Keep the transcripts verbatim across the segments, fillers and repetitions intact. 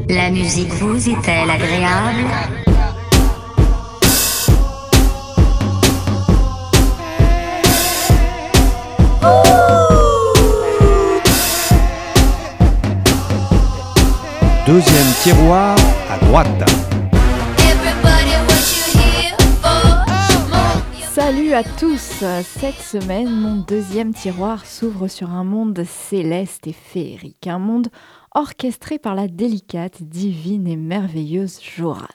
La musique vous est-elle agréable? Deuxième tiroir à droite. Salut à tous! Cette semaine, mon deuxième tiroir s'ouvre sur un monde céleste et féerique, un monde orchestré par la délicate, divine et merveilleuse Joran.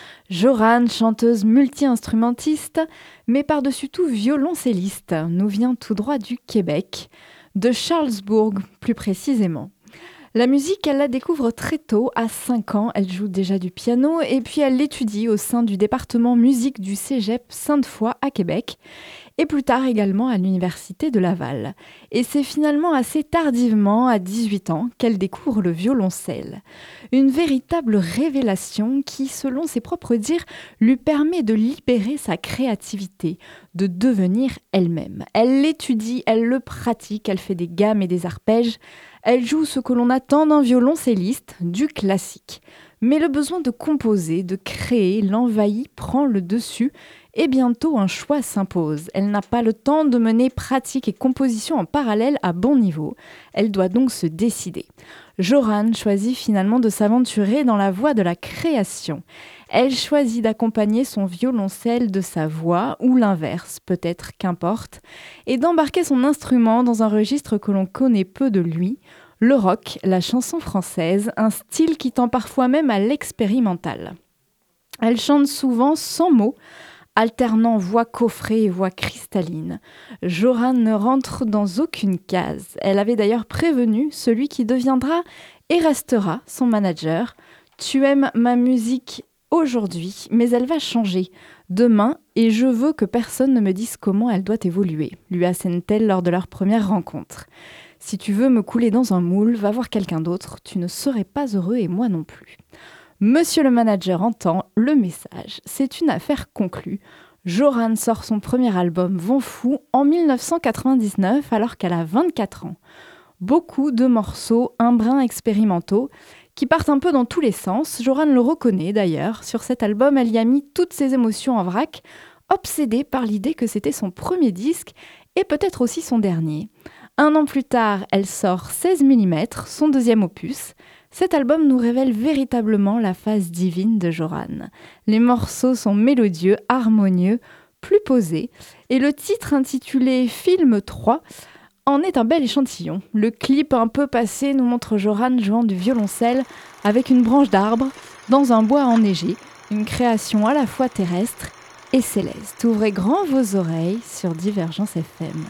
Joran, chanteuse multi-instrumentiste, mais par-dessus tout violoncelliste, nous vient tout droit du Québec, de Charlesbourg plus précisément. La musique, elle la découvre très tôt, à cinq ans, elle joue déjà du piano et puis elle l'étudie au sein du département musique du Cégep Sainte-Foy à Québec et plus tard également à l'université de Laval. Et c'est finalement assez tardivement, à dix-huit ans, qu'elle découvre le violoncelle. Une véritable révélation qui, selon ses propres dires, lui permet de libérer sa créativité, de devenir elle-même. Elle l'étudie, elle le pratique, elle fait des gammes et des arpèges. Elle joue ce que l'on attend d'un violoncelliste, du classique. Mais le besoin de composer, de créer, l'envahit, prend le dessus et bientôt un choix s'impose. Elle n'a pas le temps de mener pratique et composition en parallèle à bon niveau. Elle doit donc se décider. Joran choisit finalement de s'aventurer dans la voie de la création. Elle choisit d'accompagner son violoncelle de sa voix, ou l'inverse, peut-être, qu'importe, et d'embarquer son instrument dans un registre que l'on connaît peu de lui, le rock, la chanson française, un style qui tend parfois même à l'expérimental. Elle chante souvent sans mots, alternant voix coffrée et voix cristalline. Joran ne rentre dans aucune case. Elle avait d'ailleurs prévenu celui qui deviendra et restera son manager. « Tu aimes ma musique aujourd'hui, mais elle va changer demain et je veux que personne ne me dise comment elle doit évoluer », lui assène-t-elle lors de leur première rencontre. « Si tu veux me couler dans un moule, va voir quelqu'un d'autre, tu ne serais pas heureux et moi non plus ». Monsieur le manager entend le message, c'est une affaire conclue. Joran sort son premier album Vent fou en dix-neuf cent quatre-vingt-dix-neuf alors qu'elle a vingt-quatre ans. Beaucoup de morceaux, un brin expérimentaux, qui partent un peu dans tous les sens. Joran le reconnaît d'ailleurs. Sur cet album, elle y a mis toutes ses émotions en vrac, obsédée par l'idée que c'était son premier disque et peut-être aussi son dernier. Un an plus tard, elle sort seize millimètres, son deuxième opus. Cet album nous révèle véritablement la face divine de Joran. Les morceaux sont mélodieux, harmonieux, plus posés, et le titre intitulé Film trois en est un bel échantillon. Le clip un peu passé nous montre Joran jouant du violoncelle avec une branche d'arbre dans un bois enneigé, une création à la fois terrestre et céleste. Ouvrez grand vos oreilles sur Divergence F M.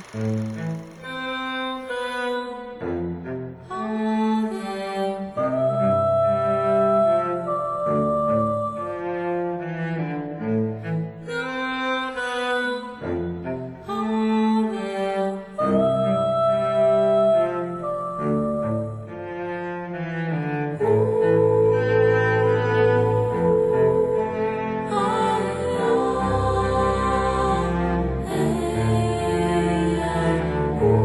Ooh.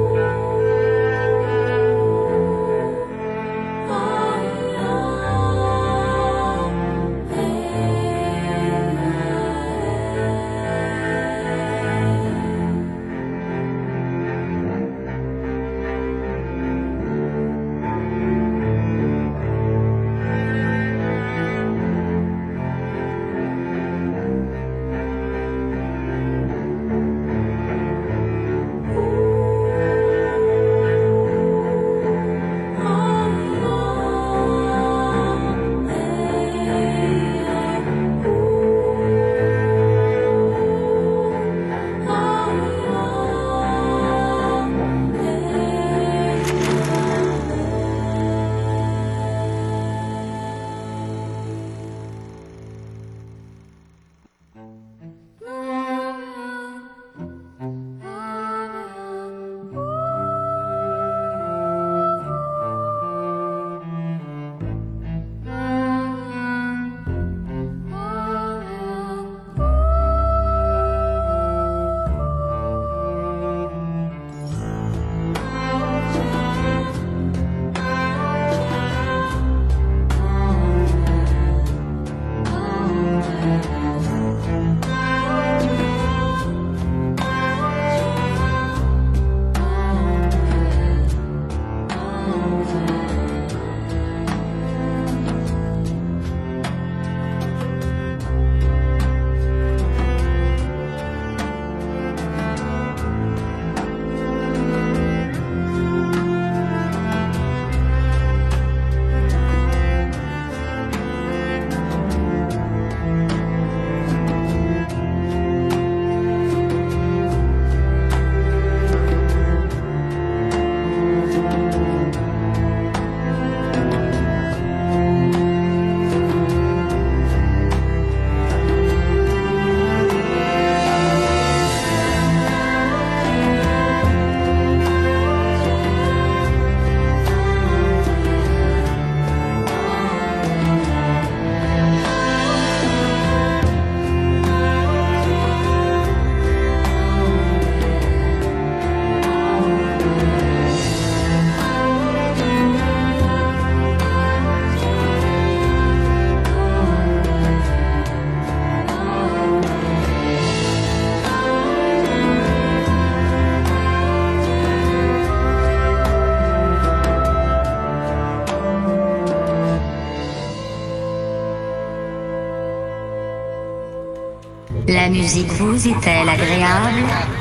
La musique vous est-elle agréable?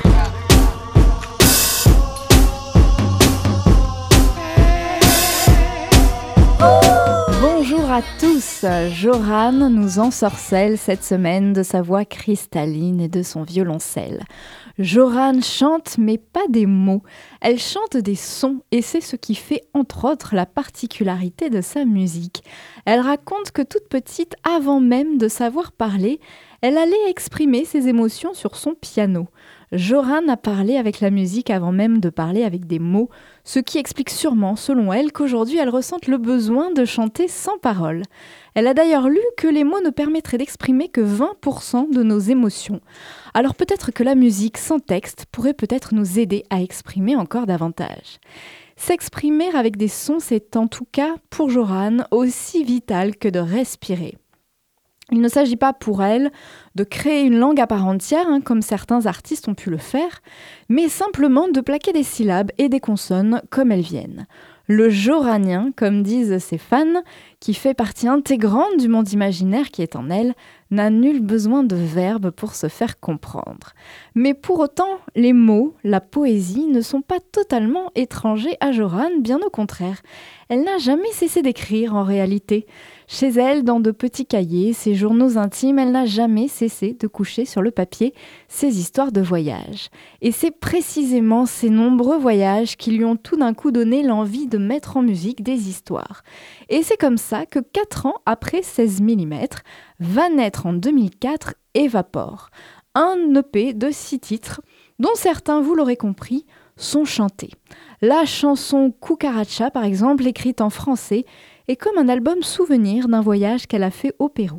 Bonjour à tous, Joran nous ensorcelle cette semaine de sa voix cristalline et de son violoncelle. Joran chante mais pas des mots, elle chante des sons et c'est ce qui fait entre autres la particularité de sa musique. Elle raconte que toute petite, avant même de savoir parler, elle allait exprimer ses émotions sur son piano. Joran a parlé avec la musique avant même de parler avec des mots, ce qui explique sûrement, selon elle, qu'aujourd'hui elle ressente le besoin de chanter sans paroles. Elle a d'ailleurs lu que les mots ne permettraient d'exprimer que vingt pour cent de nos émotions. Alors peut-être que la musique sans texte pourrait peut-être nous aider à exprimer encore davantage. S'exprimer avec des sons, c'est en tout cas, pour Joran, aussi vital que de respirer. Il ne s'agit pas pour elle de créer une langue à part entière, hein, comme certains artistes ont pu le faire, mais simplement de plaquer des syllabes et des consonnes comme elles viennent. Le joranien, comme disent ses fans, qui fait partie intégrante du monde imaginaire qui est en elle, n'a nul besoin de verbes pour se faire comprendre. Mais pour autant, les mots, la poésie ne sont pas totalement étrangers à Joran, bien au contraire. Elle n'a jamais cessé d'écrire en réalité. Chez elle, dans de petits cahiers, ses journaux intimes, elle n'a jamais cessé de coucher sur le papier ses histoires de voyage. Et c'est précisément ces nombreux voyages qui lui ont tout d'un coup donné l'envie de mettre en musique des histoires. Et c'est comme ça que quatre ans après seize millimètres, va naître en deux mille quatre Évapore, un E P de six titres, dont certains, vous l'aurez compris, sont chantés. La chanson Cucaracha, par exemple, écrite en français, est comme un album souvenir d'un voyage qu'elle a fait au Pérou.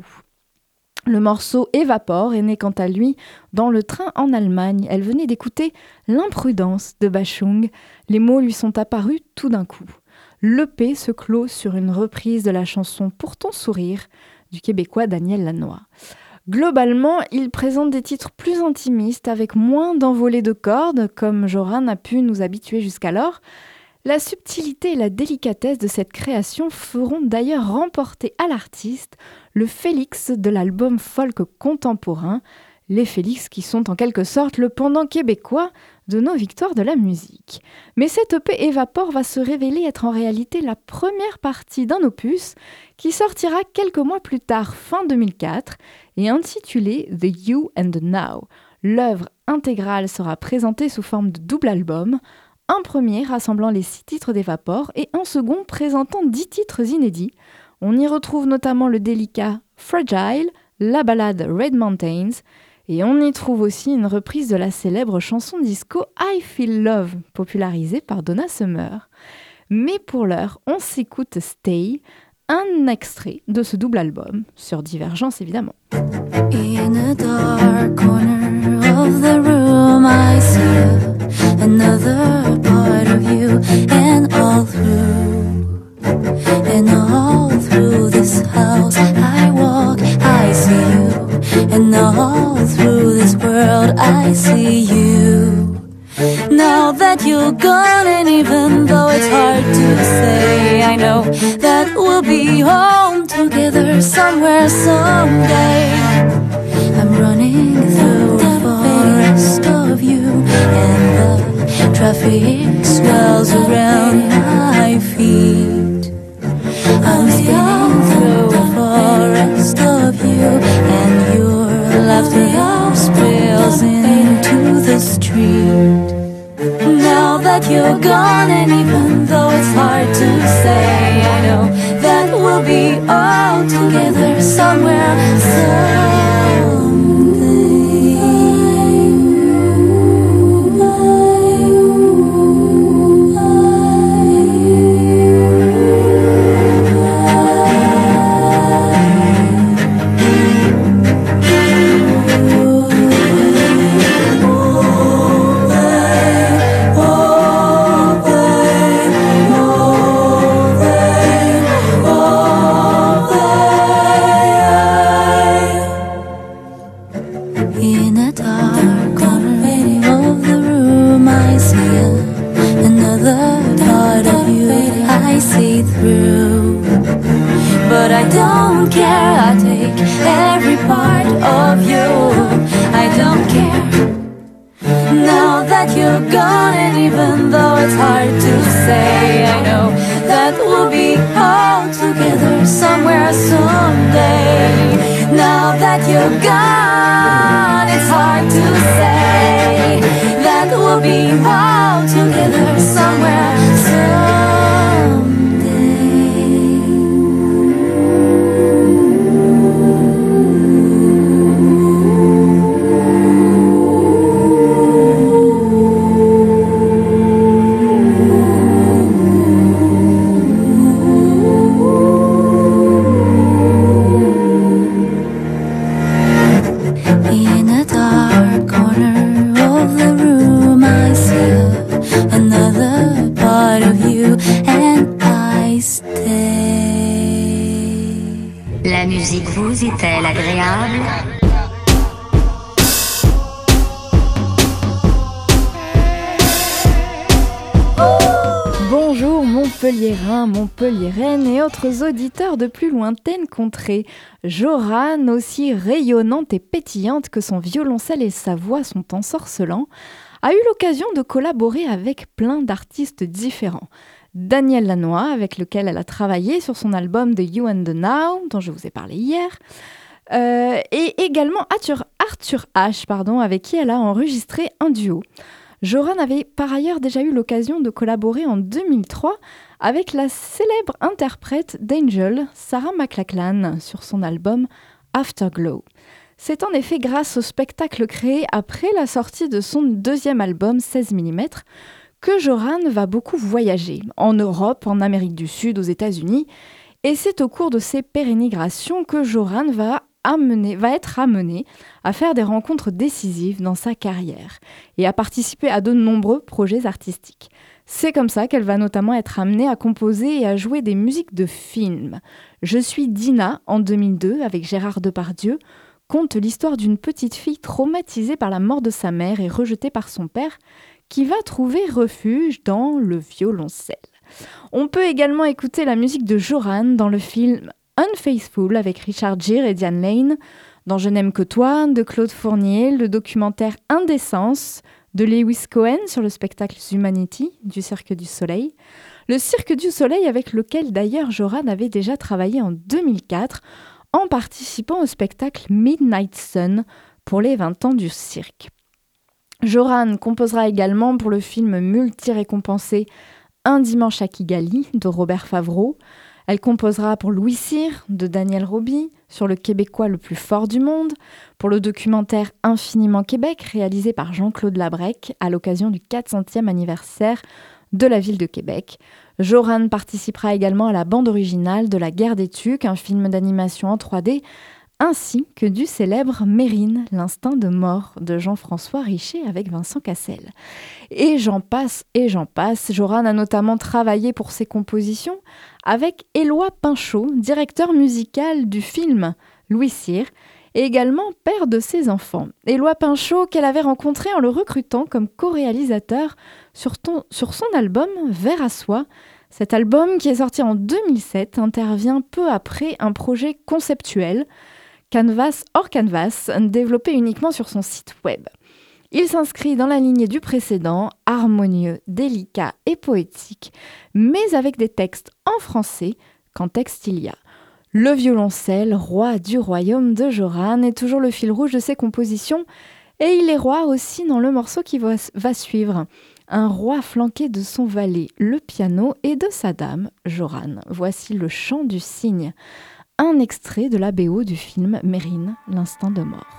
Le morceau Évapore est né quant à lui dans le train en Allemagne. Elle venait d'écouter L'imprudence de Bachung. Les mots lui sont apparus tout d'un coup. L'E P se clôt sur une reprise de la chanson Pour ton sourire du Québécois Daniel Lanois. Globalement, il présente des titres plus intimistes avec moins d'envolées de cordes, comme Joran a pu nous habituer jusqu'alors. La subtilité et la délicatesse de cette création feront d'ailleurs remporter à l'artiste le Félix de l'album folk contemporain, les Félix qui sont en quelque sorte le pendant québécois de nos victoires de la musique. Mais cette E P Évapore va se révéler être en réalité la première partie d'un opus qui sortira quelques mois plus tard, fin deux mille quatre, et intitulé The You and the Now. L'œuvre intégrale sera présentée sous forme de double album, un premier rassemblant les six titres d'Évapore et un second présentant dix titres inédits. On y retrouve notamment le délicat Fragile, la ballade Red Mountains, et on y trouve aussi une reprise de la célèbre chanson disco I Feel Love, popularisée par Donna Summer. Mais pour l'heure, on s'écoute Stay, un extrait de ce double album, sur Divergence évidemment. In a dark corner of the room I see another part of you, and all through, and all through this house I walk, I see you, and all through this world I see you. Now that you're gone, and even though it's hard to say, I know that we'll be home together somewhere someday. I'm running through a forest of you, and the traffic swells around my feet. I'm spinning through a forest of you, and your laughter spills into the street. Now that you're gone, and even though it's hard to say, I know that we'll be all together somewhere someday. But I don't care, I take every part of you. don't care. Now that you're gone, and even though it's hard to say, I know that we'll be all together somewhere someday. Now that you're gone, it's hard to say that we'll be all together somewhere La musique vous est-elle agréable? Bonjour Montpelliérains, Montpelliéraines et autres auditeurs de plus lointaines contrées. Joran, aussi rayonnante et pétillante que son violoncelle et sa voix sont ensorcelants, a eu l'occasion de collaborer avec plein d'artistes différents. Daniel Lanois, avec lequel elle a travaillé sur son album The You and the Now, dont je vous ai parlé hier, euh, et également Arthur, Arthur H, pardon, avec qui elle a enregistré un duo. Joran avait par ailleurs déjà eu l'occasion de collaborer en deux mille trois avec la célèbre interprète d'Angel, Sarah McLachlan, sur son album Afterglow. C'est en effet grâce au spectacle créé après la sortie de son deuxième album seize millimètres que Joran va beaucoup voyager, en Europe, en Amérique du Sud, aux États-Unis, et c'est au cours de ces pérégrinations que Joran va, amener, va être amené à faire des rencontres décisives dans sa carrière et à participer à de nombreux projets artistiques. C'est comme ça qu'elle va notamment être amenée à composer et à jouer des musiques de films. Je suis Dina, en deux mille deux, avec Gérard Depardieu, conte l'histoire d'une petite fille traumatisée par la mort de sa mère et rejetée par son père, qui va trouver refuge dans le violoncelle. On peut également écouter la musique de Joran dans le film Unfaithful avec Richard Gere et Diane Lane, dans Je n'aime que toi de Claude Fournier, le documentaire Indécence de Lewis Cohen sur le spectacle Humanity du Cirque du Soleil, le Cirque du Soleil avec lequel d'ailleurs Joran avait déjà travaillé en deux mille quatre en participant au spectacle Midnight Sun pour les vingt ans du cirque. Joran composera également pour le film multi-récompensé Un dimanche à Kigali de Robert Favreau. Elle composera pour Louis Cyr de Daniel Roby, sur le Québécois le plus fort du monde, pour le documentaire Infiniment Québec réalisé par Jean-Claude Labrec à l'occasion du quatre centième anniversaire de la ville de Québec. Joran participera également à la bande originale de La Guerre des Tucs, un film d'animation en trois D, ainsi que du célèbre Mérine, l'instinct de mort de Jean-François Richer avec Vincent Cassel. Et j'en passe, et j'en passe. Joran a notamment travaillé pour ses compositions avec Éloi Pinchot, directeur musical du film Louis Cyr, et également père de ses enfants. Éloi Pinchot, qu'elle avait rencontré en le recrutant comme co-réalisateur sur, ton, sur son album Vers à soi. Cet album, qui est sorti en deux mille sept, intervient peu après un projet conceptuel, Canvas hors Canvas, développé uniquement sur son site web. Il s'inscrit dans la lignée du précédent, harmonieux, délicat et poétique, mais avec des textes en français qu'en texte il y a. Le violoncelle, roi du royaume de Joran, est toujours le fil rouge de ses compositions, et il est roi aussi dans le morceau qui va, va suivre. Un roi flanqué de son valet, le piano, et de sa dame, Joran. Voici le chant du cygne. Un extrait de la B O du film Mérine, l'instinct de mort.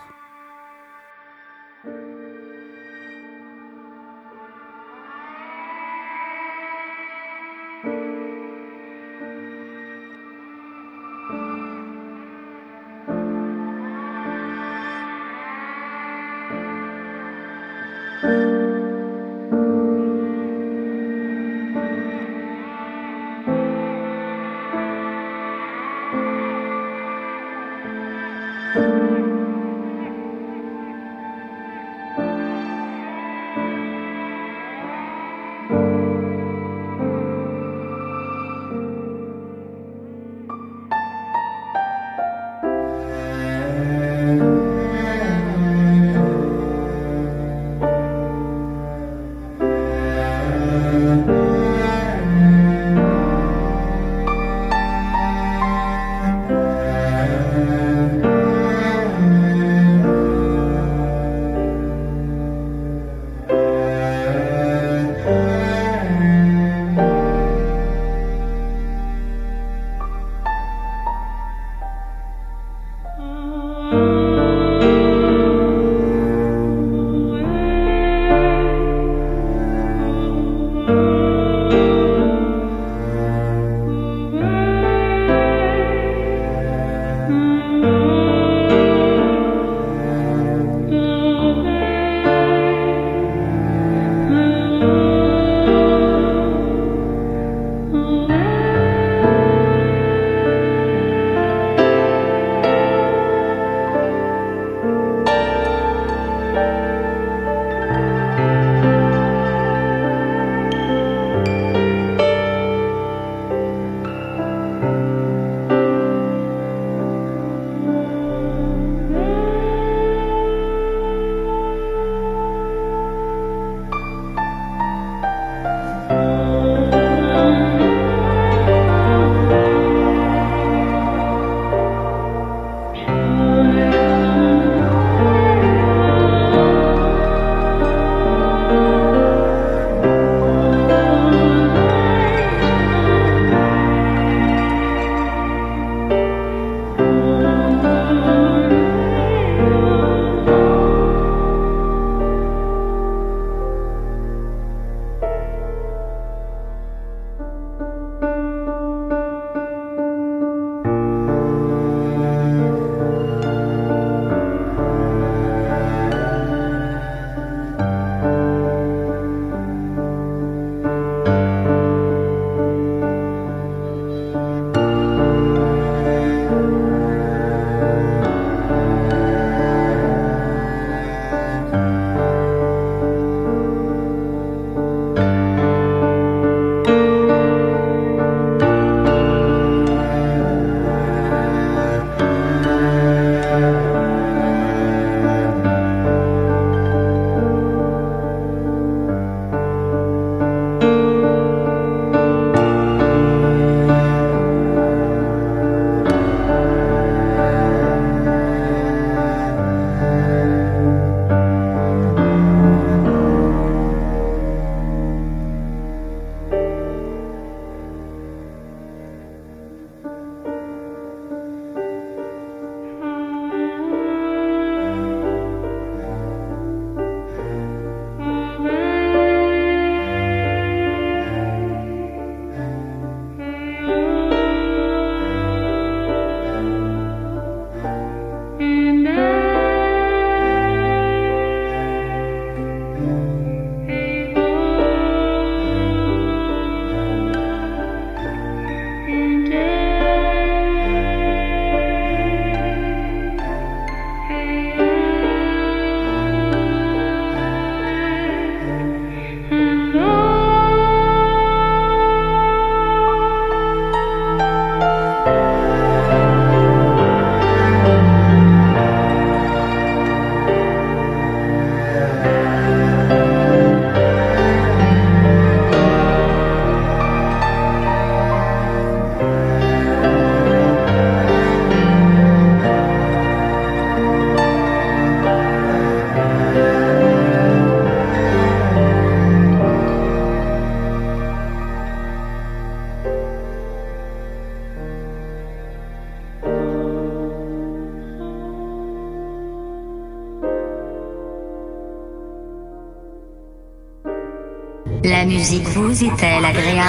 La musique vous est-elle agréable ?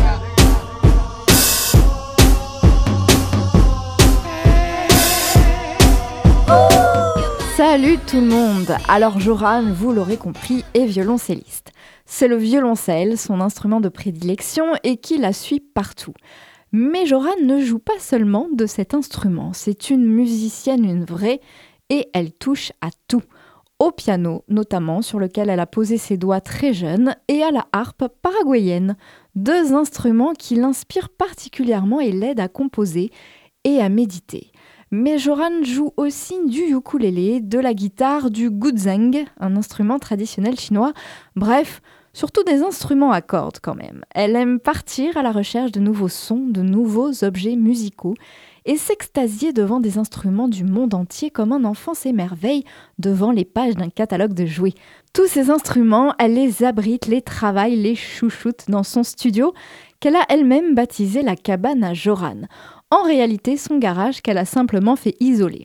Salut tout le monde! Alors Joran, vous l'aurez compris, est violoncelliste. C'est le violoncelle, son instrument de prédilection, et qui la suit partout. Mais Joran ne joue pas seulement de cet instrument, c'est une musicienne, une vraie, et elle touche à tout. Au piano notamment, sur lequel elle a posé ses doigts très jeune, et à la harpe paraguayenne, deux instruments qui l'inspirent particulièrement et l'aident à composer et à méditer. Mais Joran joue aussi du ukulélé, de la guitare, du guzheng, un instrument traditionnel chinois, bref, surtout des instruments à cordes quand même. Elle aime partir à la recherche de nouveaux sons, de nouveaux objets musicaux, et s'extasier devant des instruments du monde entier comme un enfant s'émerveille devant les pages d'un catalogue de jouets. Tous ces instruments, elle les abrite, les travaille, les chouchoute dans son studio qu'elle a elle-même baptisé la cabane à Joran. En réalité, son garage qu'elle a simplement fait isoler.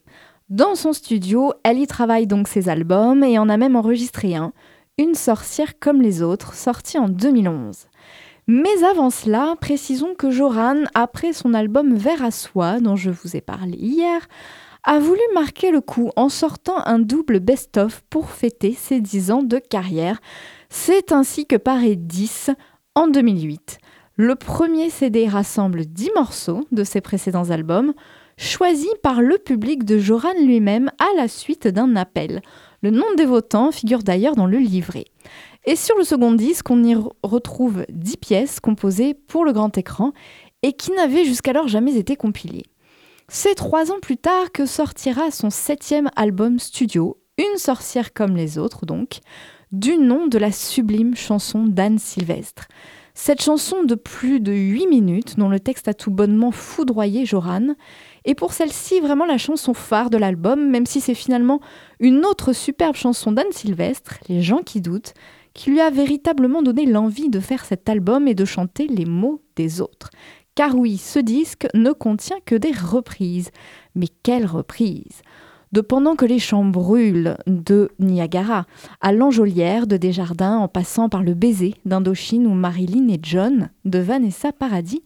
Dans son studio, elle y travaille donc ses albums et en a même enregistré un, Une sorcière comme les autres, sorti en deux mille onze. Mais avant cela, précisons que Joran, après son album Vers à soie, dont je vous ai parlé hier, a voulu marquer le coup en sortant un double best-of pour fêter ses dix ans de carrière. C'est ainsi que paraît dix en deux mille huit. Le premier C D rassemble dix morceaux de ses précédents albums, choisis par le public de Joran lui-même à la suite d'un appel. Le nom des votants figure d'ailleurs dans le livret. Et sur le second disque, on y retrouve dix pièces composées pour le grand écran et qui n'avaient jusqu'alors jamais été compilées. C'est trois ans plus tard que sortira son septième album studio, Une sorcière comme les autres donc, du nom de la sublime chanson d'Anne Sylvestre. Cette chanson de plus de huit minutes, dont le texte a tout bonnement foudroyé Joran, est pour celle-ci vraiment la chanson phare de l'album, même si c'est finalement une autre superbe chanson d'Anne Sylvestre, Les gens qui doutent, qui lui a véritablement donné l'envie de faire cet album et de chanter les mots des autres. Car oui, ce disque ne contient que des reprises. Mais quelles reprises! De Pendant que les champs brûlent de Niagara, à L'Enjolière de Desjardins, en passant par Le baiser d'Indochine ou Marilyn et John de Vanessa Paradis,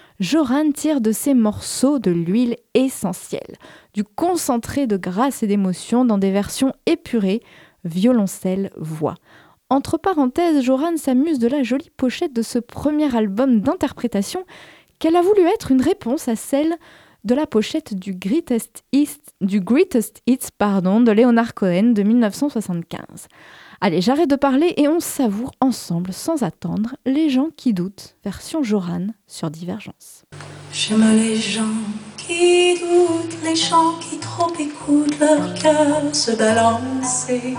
Joran tire de ces morceaux de l'huile essentielle, du concentré de grâce et d'émotion dans des versions épurées, violoncelle-voix. Entre parenthèses, Joran s'amuse de la jolie pochette de ce premier album d'interprétation qu'elle a voulu être une réponse à celle de la pochette du Greatest Hits, du Greatest Hits pardon, de Leonard Cohen de dix-neuf cent soixante-quinze. Allez, j'arrête de parler et on savoure ensemble, sans attendre, Les gens qui doutent, version Joran sur Divergence. J'aime les gens qui doutent, les gens qui trop écoutent leur cœur se balancer.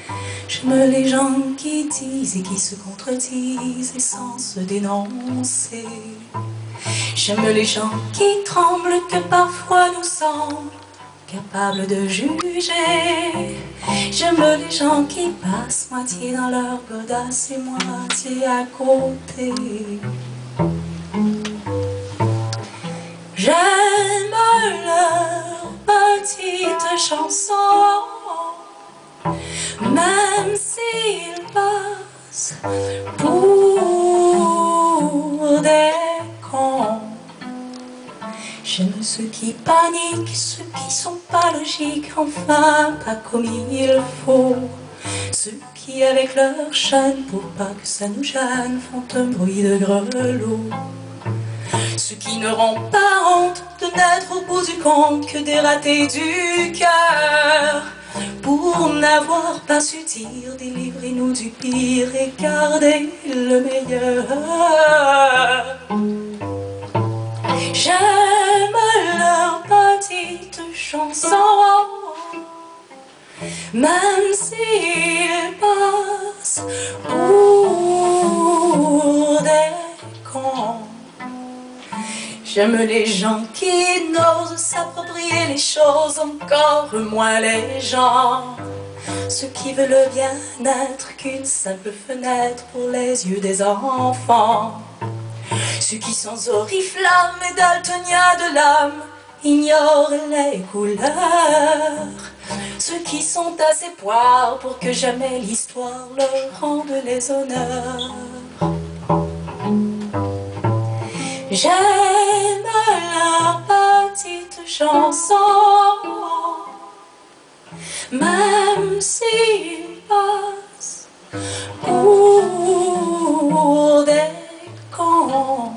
J'aime les gens qui disent et qui se contredisent et sans se dénoncer. J'aime les gens qui tremblent, que parfois nous semblent capables de juger. J'aime les gens qui passent moitié dans leur godasse et moitié à côté. J'aime leur petite chanson, même s'ils passent pour des cons. J'aime ceux qui paniquent, ceux qui sont pas logiques, enfin pas comme il faut. Ceux qui avec leur chaîne, pour pas que ça nous gêne, font un bruit de grelot. Ceux qui n'auront pas honte de n'être au bout du compte que des ratés du cœur. Pour n'avoir pas su dire, délivrez-nous du pire et gardez le meilleur. J'aime leur petite chanson, même s'ils passent pour des cons. J'aime les gens qui n'osent s'approprier les choses, encore moins les gens. Ceux qui veulent le bien-être qu'une simple fenêtre pour les yeux des enfants. Ceux qui sans oriflamme et daltonia de l'âme ignorent les couleurs. Ceux qui sont assez poires pour que jamais l'histoire leur rende les honneurs. J'aime leur petite chanson, même s'ils passent pour des cons.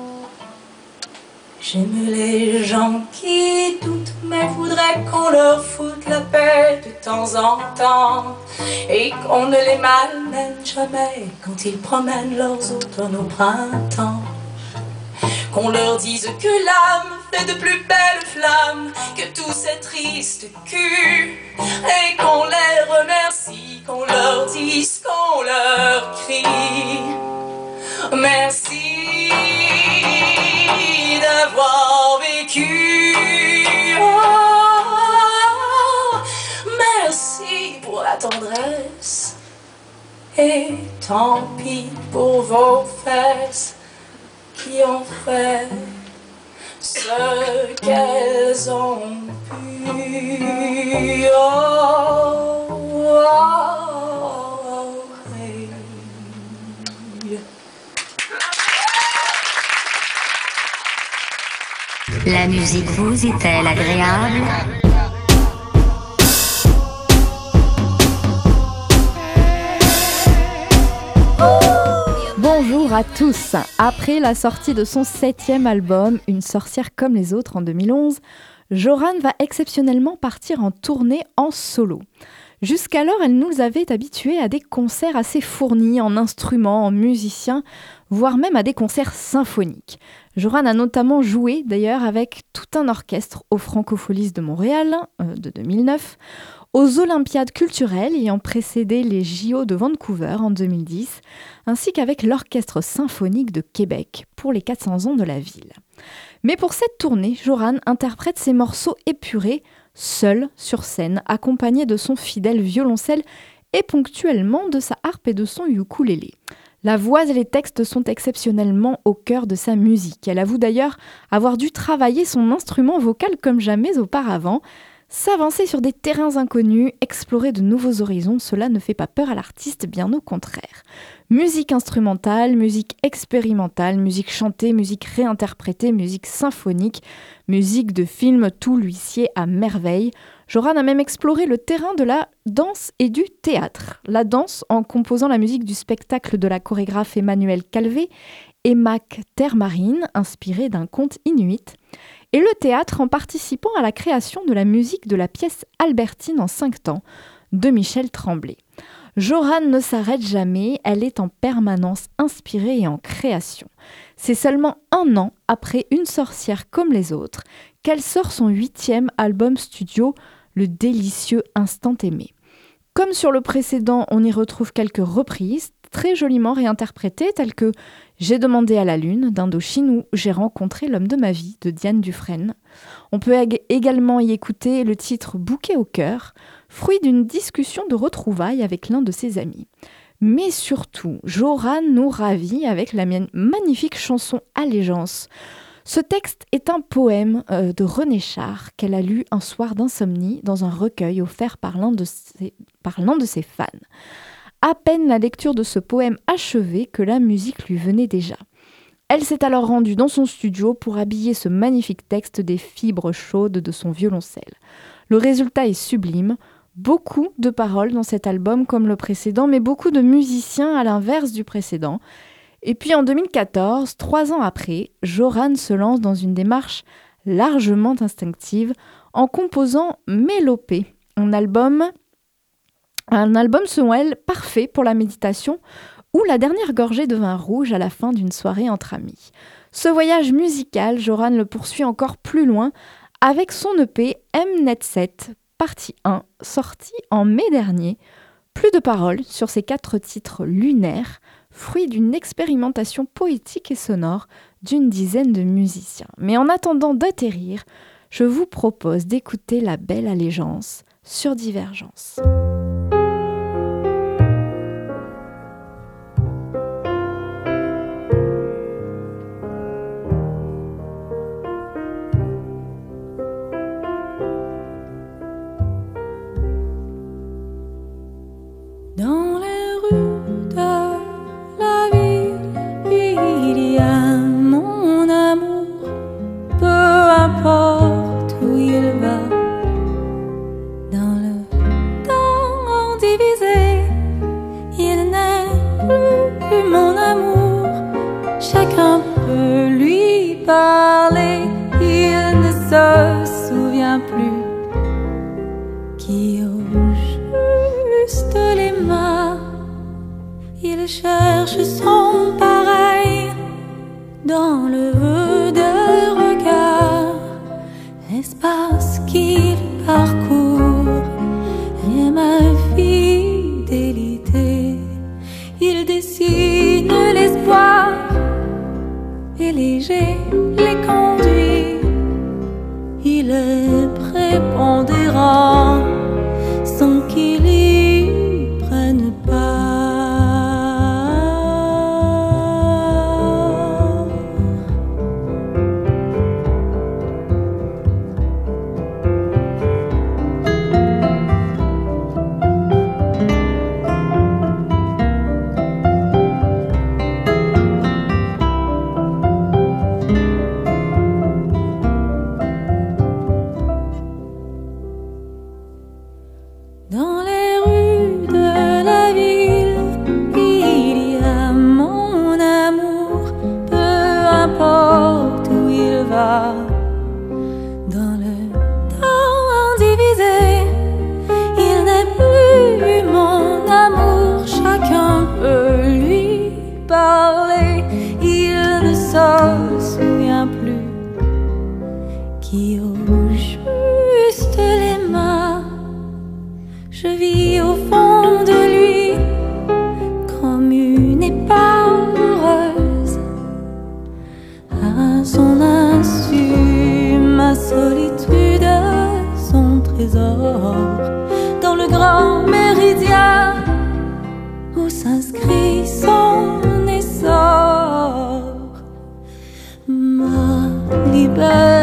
J'aime les gens qui doutent, mais voudraient qu'on leur foute la paix de temps en temps, et qu'on ne les malmène jamais quand ils promènent leurs automnes au printemps. Qu'on leur dise que l'âme fait de plus belles flammes que tous ces tristes culs, et qu'on les remercie, qu'on leur dise, qu'on leur crie merci d'avoir vécu. Oh, merci pour la tendresse, et tant pis pour vos fesses qui ont fait ce qu'elles ont pu. La musique vous est-elle agréable? Bonjour à tous. Après la sortie de son septième album, Une sorcière comme les autres en deux mille onze, Joran va exceptionnellement partir en tournée en solo. Jusqu'alors, elle nous avait habitués à des concerts assez fournis en instruments, en musiciens, voire même à des concerts symphoniques. Joran a notamment joué d'ailleurs avec tout un orchestre aux Francopholies de Montréal euh, de deux mille neuf, aux Olympiades culturelles ayant précédé les J O de Vancouver en deux mille dix, ainsi qu'avec l'Orchestre symphonique de Québec pour les quatre cents ans de la ville. Mais pour cette tournée, Joran interprète ses morceaux épurés, seul sur scène, accompagné de son fidèle violoncelle et ponctuellement de sa harpe et de son ukulélé. La voix et les textes sont exceptionnellement au cœur de sa musique. Elle avoue d'ailleurs avoir dû travailler son instrument vocal comme jamais auparavant. S'avancer sur des terrains inconnus, explorer de nouveaux horizons, cela ne fait pas peur à l'artiste, bien au contraire. Musique instrumentale, musique expérimentale, musique chantée, musique réinterprétée, musique symphonique, musique de film, tout lui sied à merveille. Joran a même exploré le terrain de la danse et du théâtre. La danse en composant la musique du spectacle de la chorégraphe Emmanuelle Calvé et Mac Terre Marine, inspiré d'un conte inuit. Et le théâtre en participant à la création de la musique de la pièce Albertine en cinq temps de Michel Tremblay. Joran ne s'arrête jamais, elle est en permanence inspirée et en création. C'est seulement un an après Une sorcière comme les autres qu'elle sort son huitième album studio, Le délicieux Instant aimé. Comme sur le précédent, on y retrouve quelques reprises très joliment réinterprétées telles que J'ai demandé à la lune d'Indochine ou J'ai rencontré l'homme de ma vie de Diane Dufresne. On peut également y écouter le titre Bouquet au cœur, fruit d'une discussion de retrouvailles avec l'un de ses amis. Mais surtout, Joran nous ravit avec la magnifique chanson Allégeance. Ce texte est un poème euh, de René Char qu'elle a lu un soir d'insomnie dans un recueil offert par l'un de ses, par l'un de ses fans. À peine la lecture de ce poème achevée que la musique lui venait déjà. Elle s'est alors rendue dans son studio pour habiller ce magnifique texte des fibres chaudes de son violoncelle. Le résultat est sublime, beaucoup de paroles dans cet album comme le précédent, mais beaucoup de musiciens à l'inverse du précédent. Et puis en deux mille quatorze, trois ans après, Joran se lance dans une démarche largement instinctive en composant Mélopée, un album... Un album, selon elle, parfait pour la méditation ou la dernière gorgée de vin rouge à la fin d'une soirée entre amis. Ce voyage musical, Joran le poursuit encore plus loin avec son E P Mnet sept, partie un, sorti en mai dernier. Plus de paroles sur ces quatre titres lunaires, fruit d'une expérimentation poétique et sonore d'une dizaine de musiciens. Mais en attendant d'atterrir, je vous propose d'écouter La belle allégeance sur Divergence. Dans les rues de la ville, il y a mon amour, peu importe où il va. Dans le temps divisé, il n'est plus mon amour. Chacun peut lui parler, il ne se souvient plus qui au juste les mains. Il cherche son pareil dans le vœu de regard, l'espace qu'il parcourt et ma fidélité. Il dessine l'espoir et léger les conduit. Il est prépondérant sans qu'il y prenne part. inscrit son essor. Ma liberté